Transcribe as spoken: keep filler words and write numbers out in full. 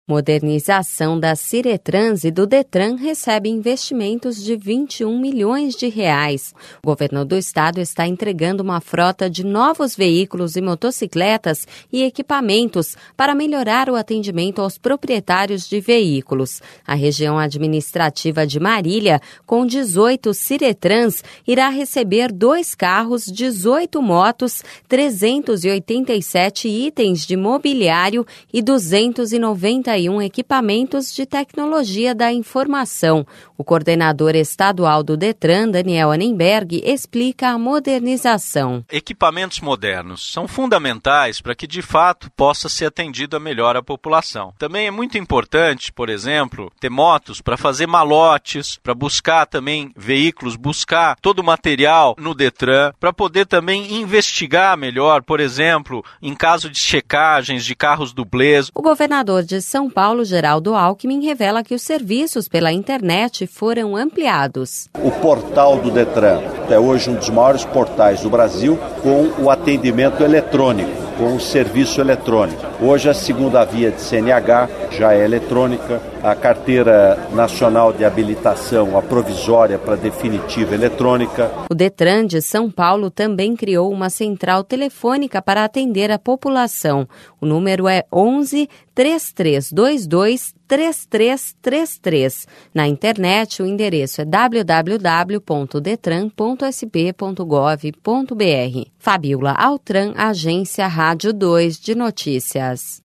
Modernização da Ciretrans e do Detran recebe investimentos de vinte e um milhões de reais. O governo do estado está entregando uma frota de novos veículos e motocicletas e equipamentos para melhorar o atendimento aos proprietários de veículos. A região administrativa de Marília, com dezoito Ciretrans, irá receber dois carros, dezoito motos, trezentos e oitenta e sete itens de mobiliário e duzentos e noventa e um equipamentos de tecnologia da informação. O coordenador estadual do Detran, Daniel Annenberg, explica a modernização. Equipamentos modernos são fundamentais para que, de fato, possa ser atendido melhor a população. Também é muito importante, por exemplo, ter motos para fazer malotes, para buscar também veículos, buscar todo o material no Detran, para poder também investigar melhor, por exemplo, em caso de checagens de carros dublês. O governador de São Paulo, Geraldo Alckmin, revela que os serviços pela internet foram ampliados. O portal do Detran é hoje um dos maiores portais do Brasil com o atendimento eletrônico, com o serviço eletrônico. Hoje a segunda via de C N H já é eletrônica, a carteira nacional de habilitação, a provisória para definitiva eletrônica. O Detran de São Paulo também criou uma central telefônica para atender a população. O número é onze, três três dois dois, três três três três. Na internet, o endereço é w w w ponto detran ponto s p ponto gov ponto b r. Fabiola Altran, Agência Rádio dois de Notícias.